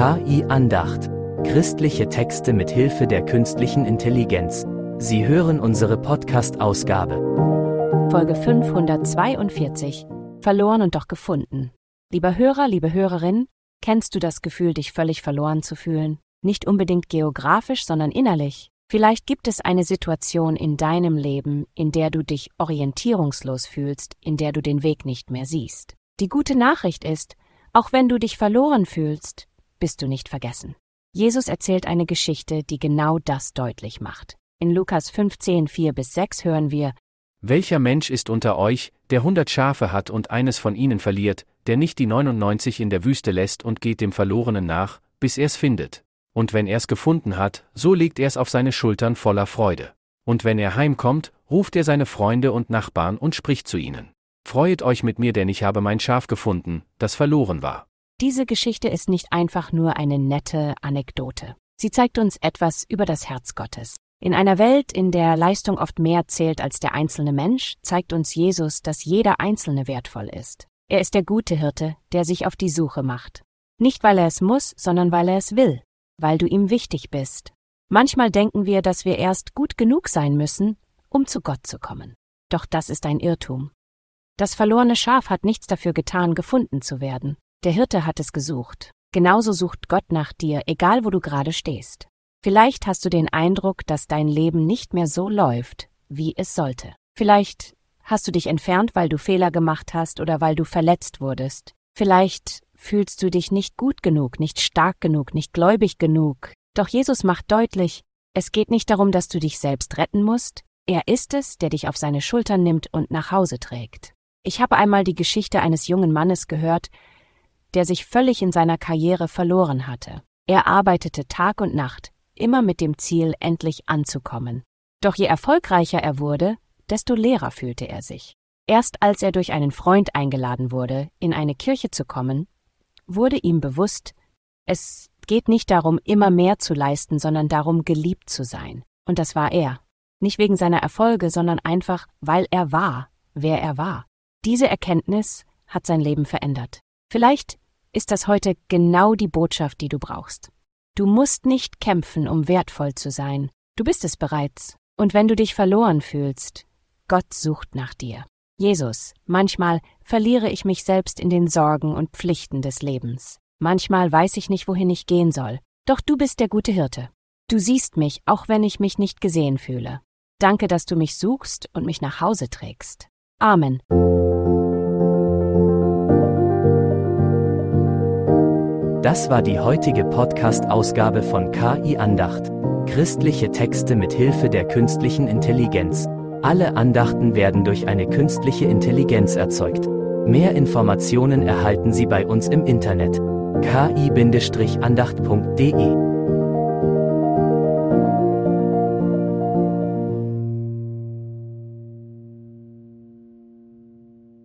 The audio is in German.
KI Andacht. Christliche Texte mit Hilfe der künstlichen Intelligenz. Sie hören unsere Podcast-Ausgabe. Folge 542. Verloren und doch gefunden. Lieber Hörer, liebe Hörerin, kennst du das Gefühl, dich völlig verloren zu fühlen? Nicht unbedingt geografisch, sondern innerlich. Vielleicht gibt es eine Situation in deinem Leben, in der du dich orientierungslos fühlst, in der du den Weg nicht mehr siehst. Die gute Nachricht ist, auch wenn du dich verloren fühlst, bist du nicht vergessen. Jesus erzählt eine Geschichte, die genau das deutlich macht. In Lukas 15, 4-6 hören wir: Welcher Mensch ist unter euch, der 100 Schafe hat und eines von ihnen verliert, der nicht die 99 in der Wüste lässt und geht dem Verlorenen nach, bis er es findet? Und wenn er es gefunden hat, so legt er es auf seine Schultern voller Freude. Und wenn er heimkommt, ruft er seine Freunde und Nachbarn und spricht zu ihnen: Freuet euch mit mir, denn ich habe mein Schaf gefunden, das verloren war. Diese Geschichte ist nicht einfach nur eine nette Anekdote. Sie zeigt uns etwas über das Herz Gottes. In einer Welt, in der Leistung oft mehr zählt als der einzelne Mensch, zeigt uns Jesus, dass jeder Einzelne wertvoll ist. Er ist der gute Hirte, der sich auf die Suche macht. Nicht, weil er es muss, sondern weil er es will. Weil du ihm wichtig bist. Manchmal denken wir, dass wir erst gut genug sein müssen, um zu Gott zu kommen. Doch das ist ein Irrtum. Das verlorene Schaf hat nichts dafür getan, gefunden zu werden. Der Hirte hat es gesucht. Genauso sucht Gott nach dir, egal wo du gerade stehst. Vielleicht hast du den Eindruck, dass dein Leben nicht mehr so läuft, wie es sollte. Vielleicht hast du dich entfernt, weil du Fehler gemacht hast oder weil du verletzt wurdest. Vielleicht fühlst du dich nicht gut genug, nicht stark genug, nicht gläubig genug. Doch Jesus macht deutlich, es geht nicht darum, dass du dich selbst retten musst. Er ist es, der dich auf seine Schultern nimmt und nach Hause trägt. Ich habe einmal die Geschichte eines jungen Mannes gehört, der sich völlig in seiner Karriere verloren hatte. Er arbeitete Tag und Nacht, immer mit dem Ziel, endlich anzukommen. Doch je erfolgreicher er wurde, desto leerer fühlte er sich. Erst als er durch einen Freund eingeladen wurde, in eine Kirche zu kommen, wurde ihm bewusst, es geht nicht darum, immer mehr zu leisten, sondern darum, geliebt zu sein. Und das war er. Nicht wegen seiner Erfolge, sondern einfach, weil er war, wer er war. Diese Erkenntnis hat sein Leben verändert. Vielleicht ist das heute genau die Botschaft, die du brauchst. Du musst nicht kämpfen, um wertvoll zu sein. Du bist es bereits. Und wenn du dich verloren fühlst, Gott sucht nach dir. Jesus, manchmal verliere ich mich selbst in den Sorgen und Pflichten des Lebens. Manchmal weiß ich nicht, wohin ich gehen soll. Doch du bist der gute Hirte. Du siehst mich, auch wenn ich mich nicht gesehen fühle. Danke, dass du mich suchst und mich nach Hause trägst. Amen. Das war die heutige Podcast-Ausgabe von KI Andacht. Christliche Texte mit Hilfe der künstlichen Intelligenz. Alle Andachten werden durch eine künstliche Intelligenz erzeugt. Mehr Informationen erhalten Sie bei uns im Internet: ki-andacht.de